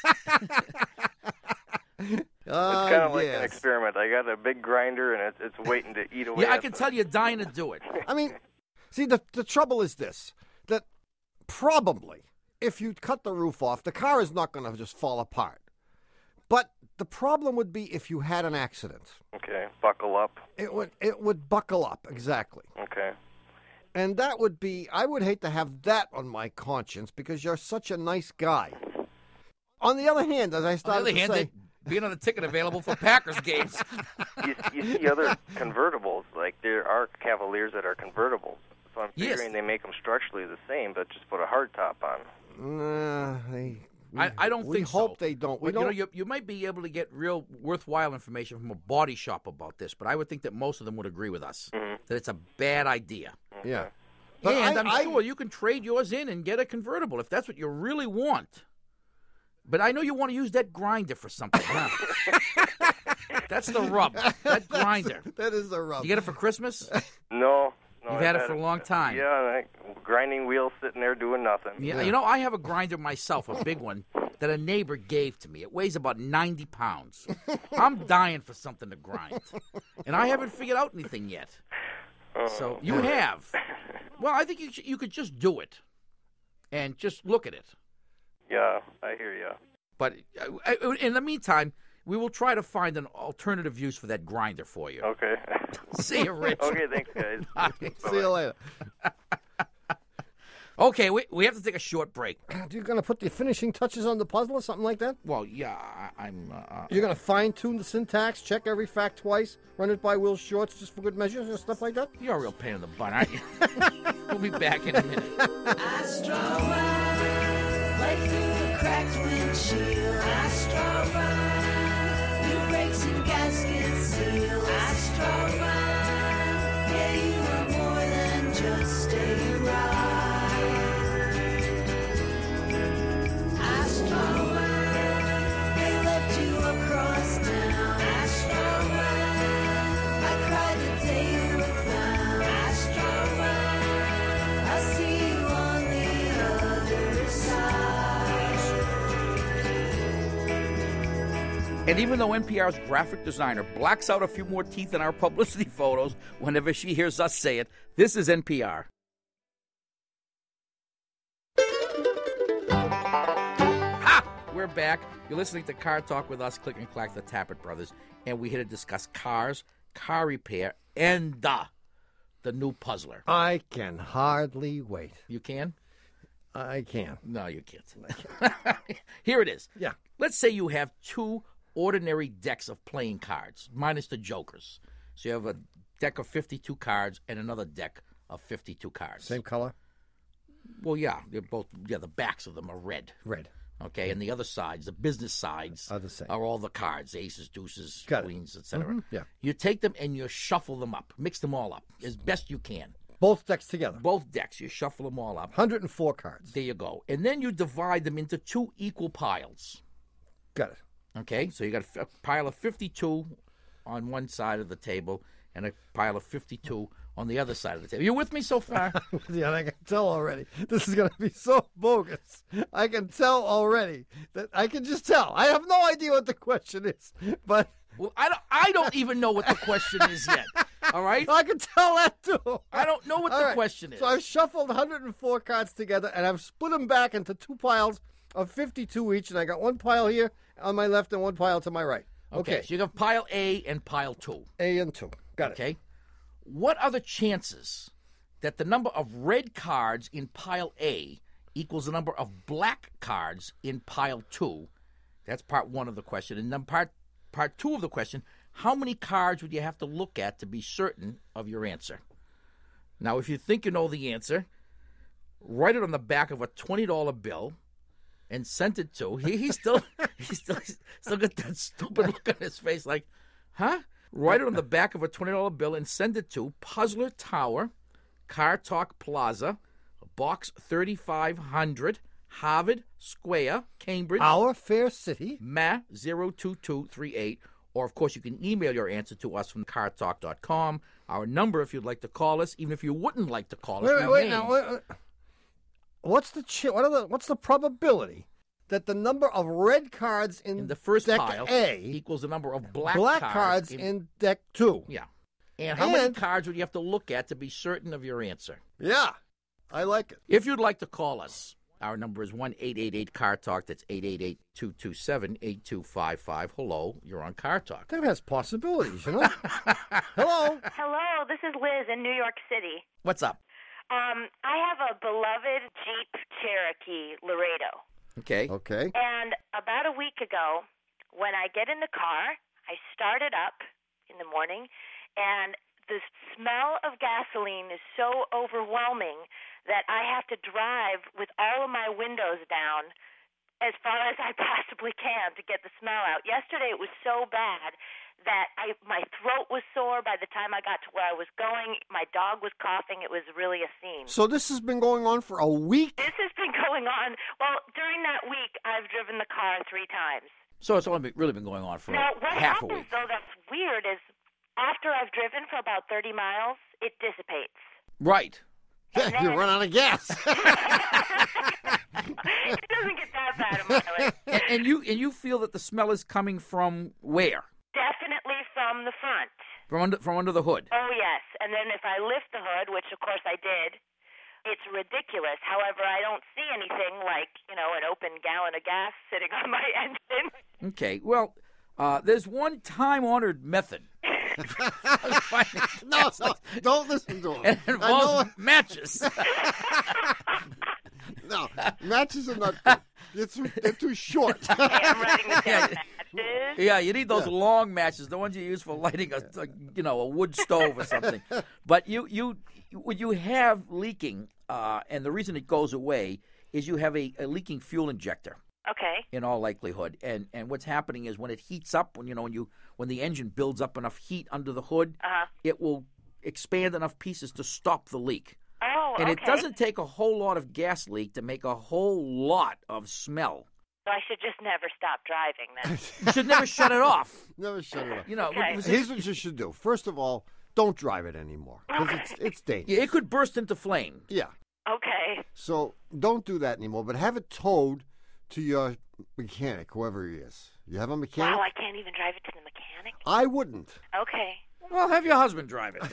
It's Ah, kind of like an yes. experiment. I got a big grinder, and it's, it's waiting to eat away. Yeah, I at can the- tell you're dying to do it. I mean, see, the the trouble is this: that probably if you cut the roof off, the car is not going to just fall apart. But the problem would be if you had an accident. Okay. Buckle up. It would it would buckle up exactly. Okay. And that would be, I would hate to have that on my conscience because you're such a nice guy. On the other hand, as I On the started other to hand, say, they- being on the ticket available for Packers games. You, you see other convertibles, like there are Cavaliers that are convertibles. So I'm Yes. figuring they make them structurally the same, but just put a hard top on. nah, they, I, I don't we think hope so. they don't. We Well, you know, don't. you, you might be able to get real worthwhile information from a body shop about this, but I would think that most of them would agree with us that it's a bad idea. Yeah. But and I- I'm I- sure you can trade yours in and get a convertible if that's what you really want. But I know you want to use that grinder for something, huh? That's the rub. That grinder. That is the rub. You get it for Christmas? No. no You've I've had it for a long time. Yeah, like, grinding wheels sitting there doing nothing. Yeah, you know, I have a grinder myself, a big one, that a neighbor gave to me. It weighs about ninety pounds. I'm dying for something to grind. And I haven't figured out anything yet. So you have. Well, I think you, sh- you could just do it and just look at it. Yeah, I hear you. But uh, uh, in the meantime, we will try to find an alternative use for that grinder for you. Okay. See you, Rich. Okay, thanks, guys. Bye. See you later. Okay, we, we have to take a short break. God, you're going to put the finishing touches on the puzzle or something like that? Well, yeah, I, I'm... Uh, You're going to fine tune the syntax, check every fact twice, run it by Will Shorts just for good measure and stuff like that? you're a real pain in the butt, aren't you? We'll be back in a minute. Astro Ride, right through the cracked windshield. Astro Ride, new brakes and gaskets seal. Astro Ride, yeah, you are more than just a ride. And even though N P R's graphic designer blacks out a few more teeth in our publicity photos whenever she hears us say it, this is N P R. Ha! We're back. You're listening to Car Talk with us, Click and Clack, the Tappet Brothers, and we're here to discuss cars, car repair, and uh, the new Puzzler. I can hardly wait. You can? I can. No, you can't. Here it is. Yeah. Let's say you have two ordinary decks of playing cards, minus the jokers. So you have a deck of fifty-two cards and another deck of fifty-two cards. Same color? Well, yeah, they're both. Yeah, the backs of them are red. Red. Okay, and the other sides, the business sides, Are the same. are all the cards: aces, deuces, Got it. queens, et cetera. Mhm, yeah. You take them and you shuffle them up, mix them all up as best you can. Both decks together. Both decks, you shuffle them all up. one hundred four cards. There you go, and then you divide them into two equal piles. Got it. Okay, so you got a, f- a pile of fifty-two on one side of the table and a pile of fifty-two on the other side of the table. You with me so far? Yeah, I can tell already. This is going to be so bogus. I can tell already. That I can just tell. I have no idea what the question is, but Well, I don't. I don't even know what the question is yet. All right, I can tell that too. I don't know what All the right. question is. So I've shuffled one hundred four cards together, and I've split them back into two piles of fifty-two each, and I got one pile here on my left and one pile to my right. Okay, Okay, so you have pile A and pile two. A and two. Got it. Okay, what are the chances that the number of red cards in pile A equals the number of black cards in pile two? That's part one of the question. And then part part two of the question: how many cards would you have to look at to be certain of your answer? Now, if you think you know the answer, write it on the back of a twenty dollar bill and send it to. He, he's still he's still he's still got that stupid look on his face, like, huh? Write it on the back of a twenty dollar bill and send it to Puzzler Tower, Car Talk Plaza, Box thirty-five hundred, Harvard Square, Cambridge, Our fair city. Ma zero two two three eight. Or, of course, you can email your answer to us from car talk dot com. Our number, if you'd like to call us, even if you wouldn't like to call us. Wait, wait, no wait, names. now, wait, wait. What's the chi- what are the what's the probability that the number of red cards in, In the first deck pile A equals the number of black, black cards, cards in, in deck two? Yeah. And how many And- cards would you have to look at to be certain of your answer? Yeah, I like it. If you'd like to call us, our number is one eight eight eight car talk. That's eight eight eight, two two seven, eight two five five. Hello, you're on Car Talk. That has possibilities, you know. Hello. Hello, this is Liz in New York City. What's up? Um, I have a beloved Jeep Cherokee Laredo. Okay. Okay. And about a week ago, when I get in the car, I start it up in the morning, and the smell of gasoline is so overwhelming that I have to drive with all of my windows down as far as I possibly can to get the smell out. Yesterday it was so bad that I my throat was sore by the time I got to where I was going. My dog was coughing. It was really a scene. So this has been going on for a week? This has been going on. Well, during that week, I've driven the car three times. So it's only been, really been going on for Now, what half a happens, week. though, that's weird, is after I've driven for about thirty miles, it dissipates. Right. And you then- run out of gas. It doesn't get that bad of mileage. And, and you and you feel that the smell is coming from where? Definitely from the front. From under from under the hood. Oh, yes. And then if I lift the hood, which of course I did, it's ridiculous. However, I don't see anything like, you know, an open gallon of gas sitting on my engine. Okay. Well, uh, there's one time-honored method. no, no, don't listen to him. It I know involves matches. No, matches are not good. It's, they're too short. Okay, I'm writing this down. Matches. Yeah, you need those long matches, the ones you use for lighting a, a you know, a wood stove or something. But you you what you have leaking, uh, and the reason it goes away is you have a, a leaking fuel injector. Okay. In all likelihood, and and what's happening is when it heats up, when you know when you when the engine builds up enough heat under the hood, Uh-huh. it will expand enough pieces to stop the leak. Oh, And okay. it doesn't take a whole lot of gas leak to make a whole lot of smell. So I should just never stop driving then. You should never shut it off. Never shut it off. You know, Okay. it was- Here's what you should do. First of all, don't drive it anymore because it's it's dangerous. yeah, it could burst into flame. Yeah. Okay. So don't do that anymore. But have it towed to your mechanic, whoever he is. You have a mechanic? Wow, I can't even drive it to the mechanic. I wouldn't. Okay. Well, have your husband drive it.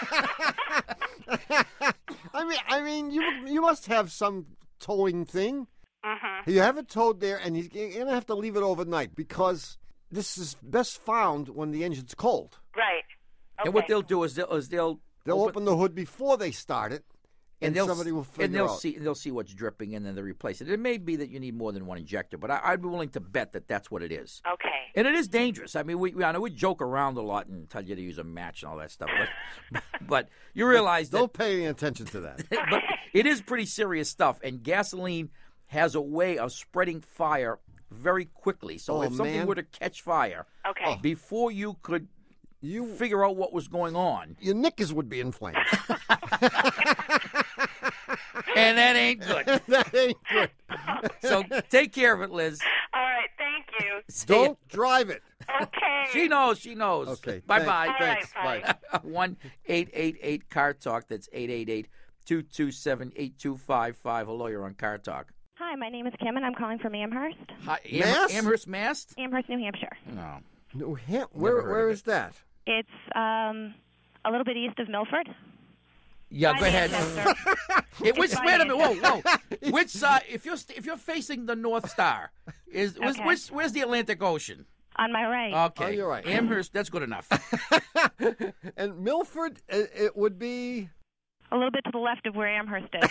I mean, I mean, you you must have some towing thing. Mm-hmm. You have it towed there, and you're going to have to leave it overnight because this is best found when the engine's cold. Right. Okay. And what they'll do is they'll is they'll They'll open, open the hood before they start it, and, and they'll somebody will figure and they'll out. see they'll see what's dripping, and then they replace it. It may be that you need more than one injector, but I, I'd be willing to bet that that's what it is. Okay. And it is dangerous. I mean, we, we I know we joke around a lot and tell you to use a match and all that stuff, but but you realize that Don't pay any attention to that. but it is pretty serious stuff, and gasoline has a way of spreading fire very quickly. So Oh, if something man. were to catch fire, Okay. before you could You figure out what was going on, your knickers would be inflamed. and that ain't good. That ain't good. So take care of it, Liz. All right. Thank you. See Don't drive it. Okay. She knows. She knows. Okay. Bye thank- bye. All right, Thanks. bye. Bye. One eight eight eight Car Talk. That's eight eight eight two two seven eight two five five. Hello, you're on Car Talk. Hi, my name is Kim, and I'm calling from Amherst. Hi, Am- Mass? Amherst, Mass. Amherst, New Hampshire. No. New Ham- where heard where of is that? It's um, a little bit east of Milford. Yeah, By go ahead. Manchester. Hey, which, It's by wait a minute. Whoa, Manchester. whoa. Which side? If you're st- if you're facing the North Star, is where's, Okay. where's, where's the Atlantic Ocean? On my right. Okay, Oh, you're right. Amherst. That's good enough. And Milford, it, it would be. A little bit to the left of where Amherst is.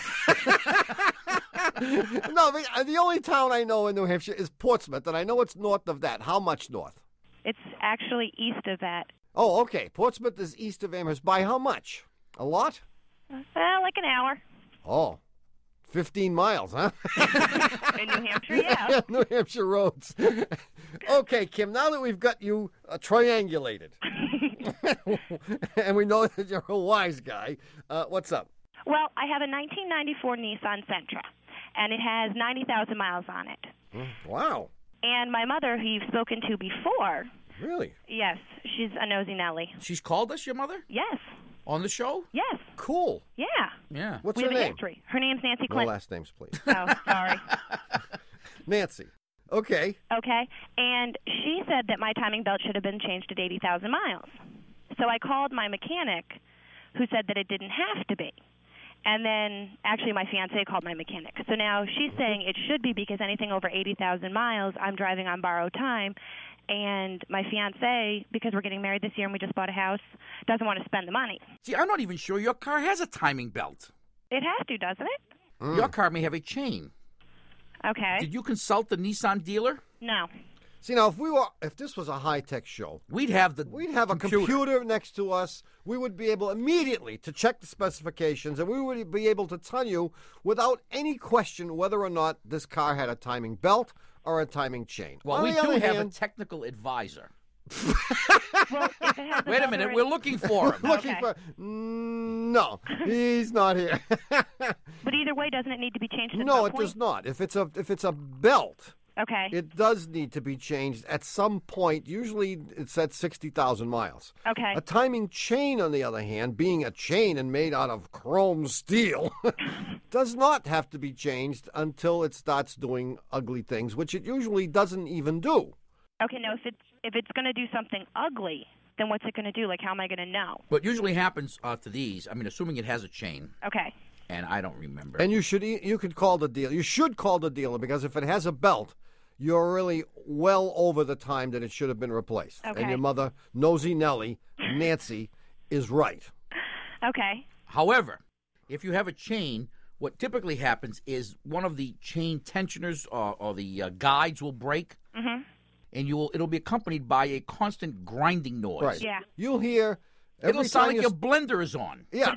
No, the, uh, the only town I know in New Hampshire is Portsmouth, and I know it's north of that. How much north? It's actually east of that. Oh, okay. Portsmouth is east of Amherst. By how much? A lot? Well, like an hour. Oh, fifteen miles, huh? In New Hampshire, yeah. New Hampshire roads. Okay, Kim, now that we've got you uh, triangulated, and we know that you're a wise guy, uh, what's up? Well, I have a nineteen ninety-four Nissan Sentra, and it has ninety thousand miles on it. Wow. And my mother, who you've spoken to before, Really? yes, she's a nosy Nelly. She's called us, your mother, Yes, on the show. yes, Cool. yeah. Yeah. What's we her have a name? history. Her name's Nancy No Clinton. last names, please. Oh, sorry. Nancy. Okay. Okay, and she said that my timing belt should have been changed at eighty thousand miles. So I called my mechanic, who said that it didn't have to be. And then, actually, my fiancé called my mechanic. So now she's saying it should be because anything over eighty thousand miles, I'm driving on borrowed time. And my fiancé, because we're getting married this year and we just bought a house, doesn't want to spend the money. See, I'm not even sure your car has a timing belt. It has to, doesn't it? Mm. Your car may have a chain. Okay. Did you consult the Nissan dealer? No. See, now, if we were, if this was a high-tech show, We'd have the we'd have computer. a computer next to us. We would be able immediately to check the specifications, and we would be able to tell you without any question whether or not this car had a timing belt or a timing chain. Well, On we the do other have hand, a technical advisor. Well, if it has Wait a minute, we're looking for him. looking Okay. for. Mm, no, he's not here. But either way, doesn't it need to be changed at no, some it point? does not. If it's a if it's a belt, Okay. it does need to be changed at some point. Usually, it's at sixty thousand miles. Okay. A timing chain, on the other hand, being a chain and made out of chrome steel, does not have to be changed until it starts doing ugly things, which it usually doesn't even do. Okay, now if it's if it's going to do something ugly, then what's it going to do? Like, how am I going to know? What usually happens uh, to these, I mean, assuming it has a chain, Okay. and I don't remember. And you should e- you could call the dealer. You should call the dealer because if it has a belt, you're really well over the time that it should have been replaced. Okay. And your mother, Nosy Nellie, Nancy, is right. Okay. However, if you have a chain, what typically happens is one of the chain tensioners or, or the uh, guides will break, Mhm. and you will it'll be accompanied by a constant grinding noise. Right. Yeah. You'll hear every It'll sound time like you your blender is on. Yeah,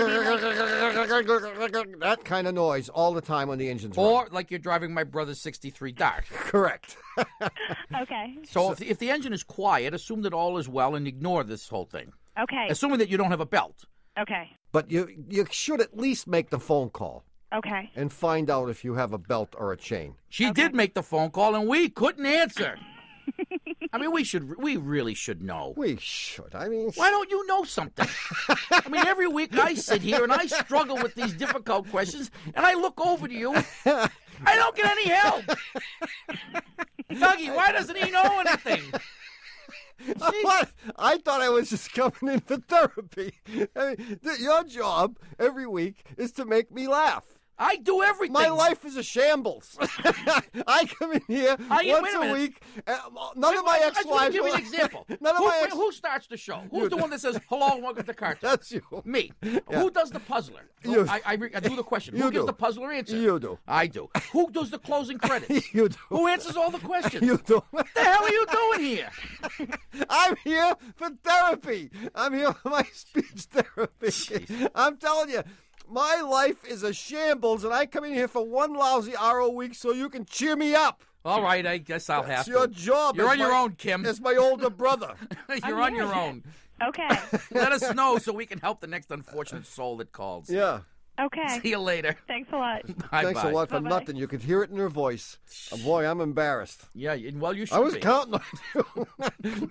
that kind of noise all the time when the engine's running. Or like you're driving my brother's sixty-three Dart. Correct. Okay. So if, if the engine is quiet, assume that all is well and ignore this whole thing. Okay. Assuming that you don't have a belt. Okay. But you you should at least make the phone call Okay. and find out if you have a belt or a chain. She did make the phone call, and we couldn't answer. I mean, we should. We really should know. We should. I mean, Why don't you know something? I mean, every week I sit here and I struggle with these difficult questions, and I look over to you, I don't get any help. Dougie, why doesn't he know anything? What? I thought I was just coming in for therapy. I mean, th- your job every week is to make me laugh. I do everything. My life is a shambles. I come in here I, once wait a, a minute. week. Uh, none wait, of my wait, ex-wives. I just want to give you an example. None of who, my ex- who starts the show? Who's the one that says hello and welcome to Car Talk? That's you. Me. Yeah. Who does the puzzler? You. I, I, re- I do the question. You Who gives do. the puzzler answer? You do. I do. Who does the closing credits? You do. Who answers all the questions? You do. What the hell are you doing here? I'm here for therapy. I'm here for my speech therapy. Jeez. I'm telling you, my life is a shambles, and I come in here for one lousy hour a week so you can cheer me up. All right, I guess I'll That's have your to. job. You're as on your my- own, Kim. As my older brother. You're on your own. Okay. Let us know so we can help the next unfortunate soul that calls. Yeah. Okay. See you later. Thanks a lot. Bye Thanks bye. a lot for Bye-bye. nothing. You could hear it in her voice. Oh, boy, I'm embarrassed. Yeah, and well, you should I was be. counting on you.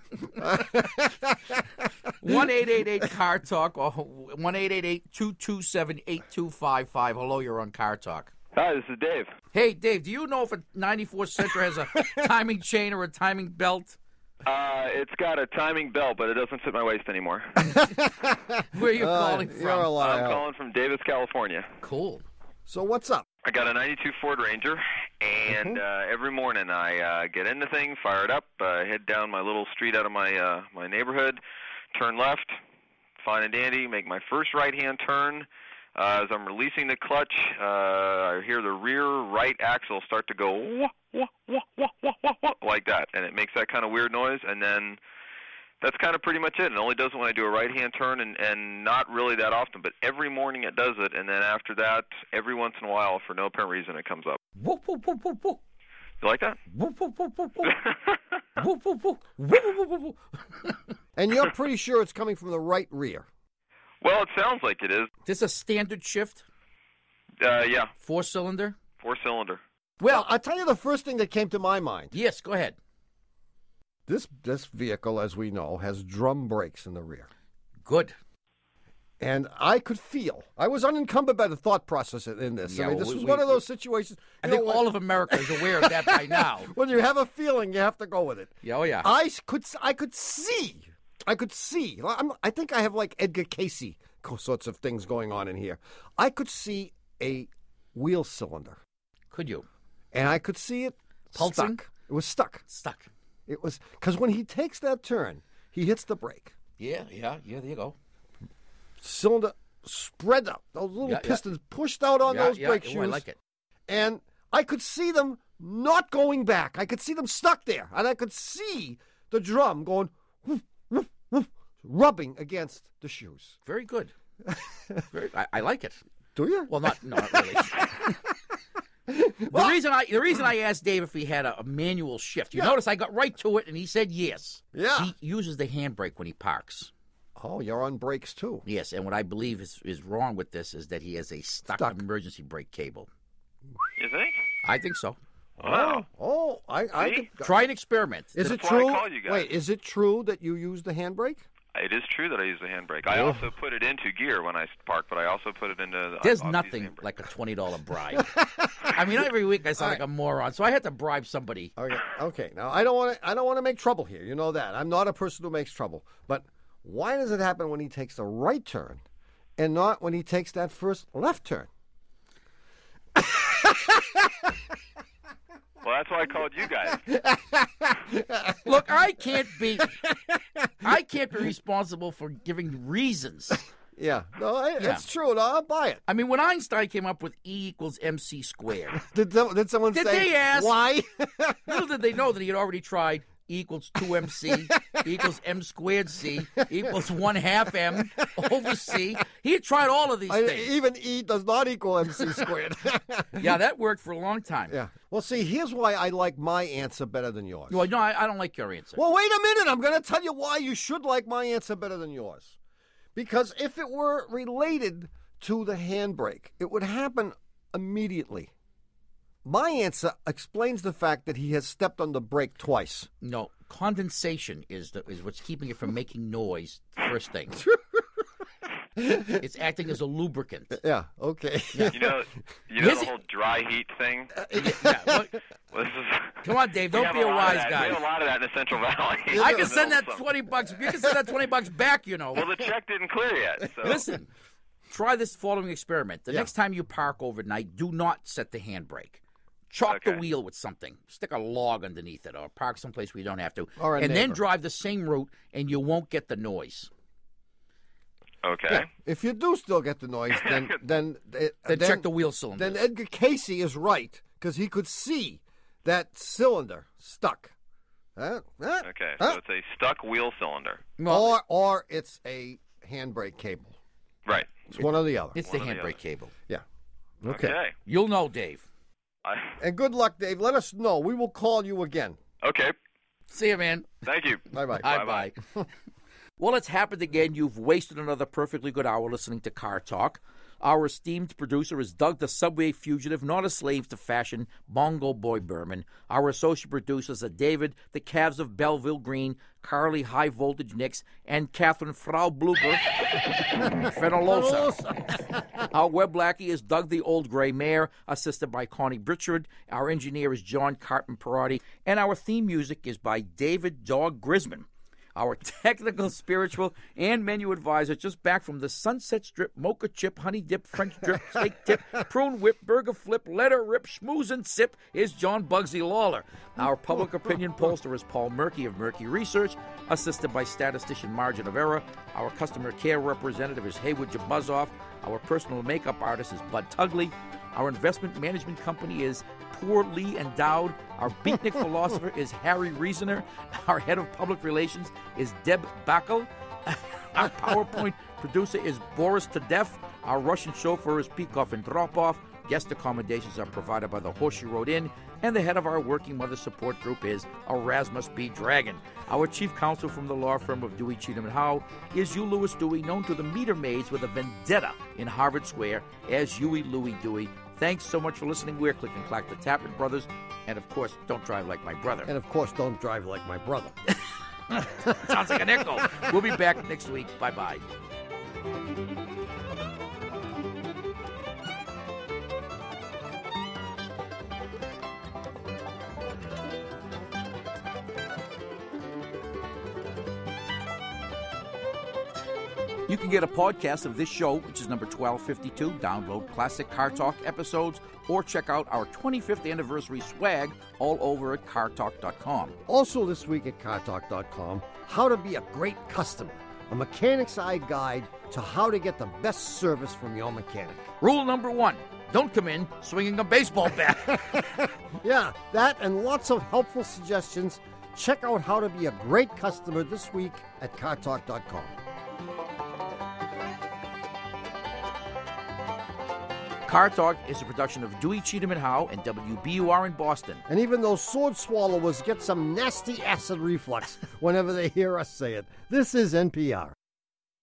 one eight eight eight Car Talk or one eight eight eight, two two seven, eight two five five. Hello, you're on Car Talk. Hi, this is Dave. Hey, Dave, do you know if a ninety-four Sentra has a timing chain or a timing belt? Uh, it's got a timing belt, but it doesn't fit my waist anymore. Where are you Uh, calling you're from? a lot of I'm help. calling from Davis, California. Cool. So what's up? I got a ninety-two Ford Ranger, and uh, every morning I uh, get in the thing, fire it up, uh, head down my little street out of my uh, my neighborhood, turn left, fine and dandy, make my first right-hand turn. Uh, as I'm releasing the clutch, uh, I hear the rear right axle start to go wah, wah, wah, wah, wah, wah, wah, like that, and it makes that kind of weird noise, and then that's kind of pretty much it. It only does it when I do a right-hand turn, and, and not really that often, but every morning it does it, and then after that, every once in a while, for no apparent reason, it comes up. Whoop, whoop, whoop, whoop, whoop. You like that? Whoop, whoop, whoop, whoop, whoop. Whoop, whoop, whoop. Whoop, whoop, whoop, whoop. And you're pretty sure it's coming from the right rear. Well, it sounds like it is. This a standard shift? Uh, yeah, Four-cylinder? four-cylinder. Well, I'll tell you the first thing that came to my mind. Yes, go ahead. This this vehicle, as we know, has drum brakes in the rear. Good. And I could feel, I was unencumbered by the thought process in this. Yeah, I mean, well, this we- was we- one of those situations. I you think know, all when- of America is aware of that by now. When you have a feeling, you have to go with it. Yeah, oh, yeah. I s- could, s- I could see, I could see. I'm, I think I have like Edgar Casey co- sorts of things going on in here. I could see a wheel cylinder, Could you? and I could see it Pulsing? stuck. It was stuck. Stuck. It was because when he takes that turn, he hits the brake. Yeah, yeah, yeah, there you go. Cylinder spread out. Those little Yeah, yeah. pistons pushed out on Yeah, those yeah, brake oh, shoes. I like it. And I could see them not going back. I could see them stuck there. And I could see the drum going, woof, woof, woof, rubbing against the shoes. Very good. Very, I, I like it. Do you? Well, not, no, not really. The reason I the reason I asked Dave if he had a, a manual shift, you Yeah. notice I got right to it, and he said yes. Yeah. He uses the handbrake when he parks. Oh, you're on brakes too. Yes, and what I believe is, is wrong with this is that he has a stuck, Stuck. emergency brake cable. You think? I think so. Wow. Oh, I, I See? could, Try an experiment. Is That's it why I true? called you guys. Wait, is it true that you use the handbrake? It is true that I use the handbrake. I Oh. also put it into gear when I park, but I also put it into the There's I- I use nothing the handbrake. like a twenty dollar bribe. I mean, every week I sound like a moron, so I had to bribe somebody. Okay. Okay. Now I don't want to. I don't want to make trouble here. You know that. I'm not a person who makes trouble. But why does it happen when he takes the right turn, and not when he takes that first left turn? Well, that's why I called you guys. Look, I can't be, I can't be responsible for giving reasons. Yeah. No, I, Yeah. it's true. No, I'll buy it. I mean, when Einstein came up with E equals mc squared, Did th- did someone Did say they ask? why? little did they know that he had already tried E equals two M C, equals M squared C, equals one half M over C. He had tried all of these I, things. even E does not equal mc squared. Yeah, that worked for a long time. Yeah. Well, see, here's why I like my answer better than yours. Well, no, I, I don't like your answer. Well, wait a minute. I'm going to tell you why you should like my answer better than yours. Because if it were related to the handbrake, it would happen immediately. My answer explains the fact that he has stepped on the brake twice. No, condensation is the, is what's keeping it from making noise first thing. It's acting as a lubricant. Yeah, okay. Yeah. You know, you know Is the it- whole dry heat thing. Yeah, what- Well, this is, Come on, Dave. we Don't have be a lot of wise that. guy. We have a lot of that in the Central Valley. I can send that So- twenty bucks. You can send that twenty bucks back. You know. Well, the check didn't clear yet. So. Listen, try this following experiment. The Yeah. next time you park overnight, do not set the handbrake. Chalk the Okay. wheel with something. Stick a log underneath it, or park someplace where you don't have to. Or a and then neighbor. drive the same route, and you won't get the noise. Okay. Yeah. If you do still get the noise, then then uh, Then check the wheel cylinders. Then Edgar Casey is right because he could see that cylinder stuck. Huh? Huh? Okay. Huh? So it's a stuck wheel cylinder. or or it's a handbrake cable. Right. It's one or the other. It's One the or the handbrake other. cable. Yeah. Okay. Okay. You'll know, Dave. I, And good luck, Dave. Let us know. We will call you again. okay. See you, man. Thank you. Bye bye. Bye bye. Well, it's happened again. You've wasted another perfectly good hour listening to Car Talk. Our esteemed producer is Doug, the subway fugitive, not a slave to fashion, Bongo Boy Berman. Our associate producers are David, the Cavs of Belleville Green, Carly High Voltage Nix, and Catherine Frau Blucher Fenolosa. Our web lackey is Doug, the Old Gray Mare, assisted by Connie Pritchard. Our engineer is John Cartman Perotti, and our theme music is by David Dog Grisman. Our technical, spiritual, and menu advisor just back from the Sunset Strip, mocha chip, honey dip, French drip, steak tip, prune whip, burger flip, letter rip, schmooze and sip is John Bugsy Lawler. Our public opinion pollster is Paul Murky of Murky Research, assisted by statistician Margin of Error. Our customer care representative is Haywood Jabuzoff. Our personal makeup artist is Bud Tugley. Our investment management company is Poorly Endowed. Our beatnik philosopher is Harry Reasoner. Our head of public relations is Deb Backel. Our PowerPoint producer is Boris Tadef. Our Russian chauffeur is Peikoff and Dropoff. Guest accommodations are provided by the Horseshoe Road Inn. And the head of our Working Mother Support Group is Erasmus B. Dragon. Our chief counsel from the law firm of Dewey, Cheatham and Howe is Hugh Lewis Dewey, known to the meter maids with a vendetta in Harvard Square as Huey Louie Dewey. Thanks so much for listening. We're Click and Clack, the Tappert Brothers. And, of course, don't drive like my brother. And, of course, don't drive like my brother. Sounds like an echo. We'll be back next week. Bye-bye. You can get a podcast of this show, which is number twelve fifty-two, download classic Car Talk episodes, or check out our twenty-fifth anniversary swag all over at car talk dot com. Also this week at car talk dot com, how to be a great customer, a mechanic's eye guide to how to get the best service from your mechanic. Rule number one, don't come in swinging a baseball bat. Yeah, that and lots of helpful suggestions. Check out how to be a great customer this week at car talk dot com. Car Talk is a production of Dewey, Cheatham and Howe and W B U R in Boston. And even those sword swallowers get some nasty acid reflux whenever they hear us say it. This is N P R.